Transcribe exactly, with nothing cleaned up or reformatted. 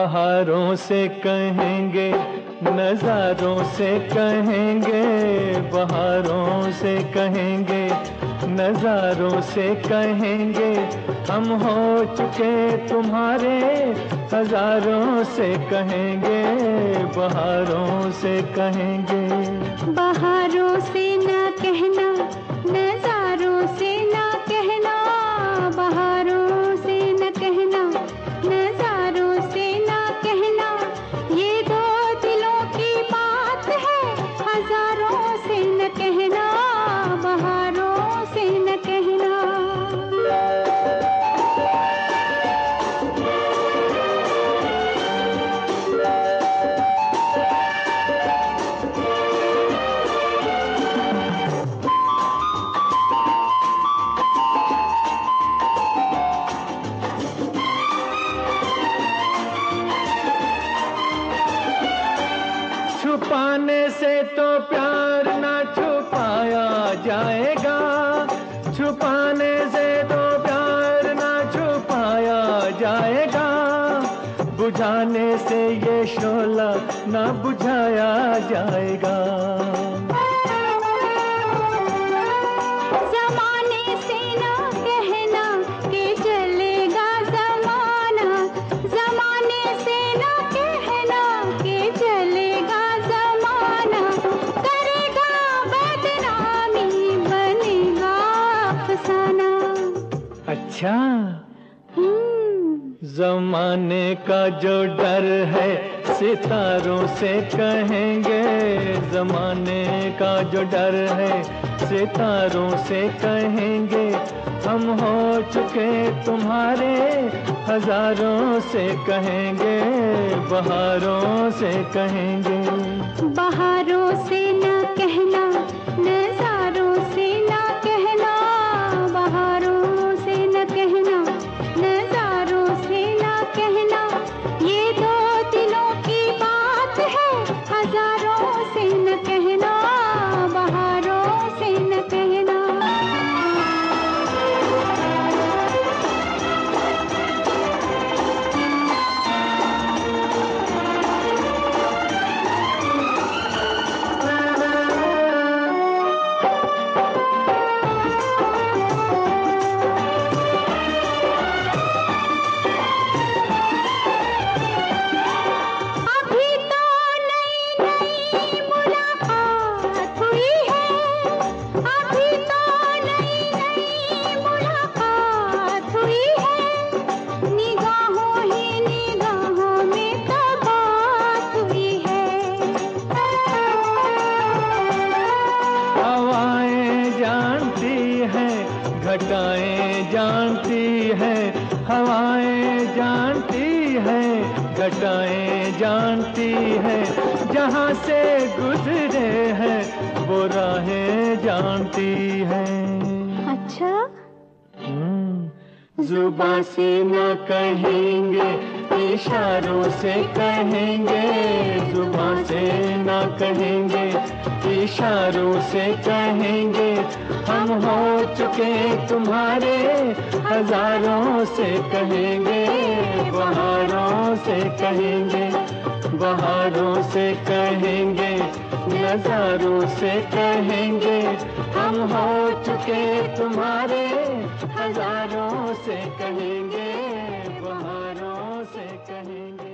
बहारों से कहेंगे, नज़ारों से कहेंगे, बहारों से कहेंगे, नज़ारों से कहेंगे, हम हो चुके तुम्हारे, हजारों से कहेंगे, बहारों से कहेंगे। बहारों से ना कहना, नज़ारों से ना कहना, बहारों से न कहना, नज़ारों से ना कहना, ये दो दिलों की बात है, हजारों से न कहना, बहारों से न कहना। छुपाने से तो प्यार ना छुपाया जाएगा, छुपाने से तो प्यार ना छुपाया जाएगा, बुझाने से ये शोला ना बुझाया जाएगा। ज़माने से ना कहना कि चलेगा ज़माना, ज़माने से ना कहना कि चलेगा ज़माना, करेगा बदनामी, बनेगा अफसाना। अच्छा, ज़माने का जो डर है सितारों से कहेंगे, ज़माने का जो डर है सितारों से कहेंगे, हम हो चुके तुम्हारे, हजारों से कहेंगे, बहारों से कहेंगे। बहारों से ना कहना, नज़ारों से ना कहना, बहारों से न कहना, नज़ारों से ना कहना, ये दो दिलों की बात है, हजारों से न कहना, बहारों से न कहना। घटाएं जानती है, हवाएं जानती है, घटाएं जानती है, जहाँ से गुजरे हैं वो राहें जानती है। अच्छा, जुबां से न कहेंगे, इशारों से कहेंगे, जुबां से न कहेंगे, इशारों से कहेंगे, हम हो चुके तुम्हारे, हजारों से कहेंगे, बहारों से कहेंगे, बहारों से कहेंगे, नज़ारों से कहेंगे, हम हो चुके तुम्हारे, हजारों से कहेंगे, बहारों से कहेंगे।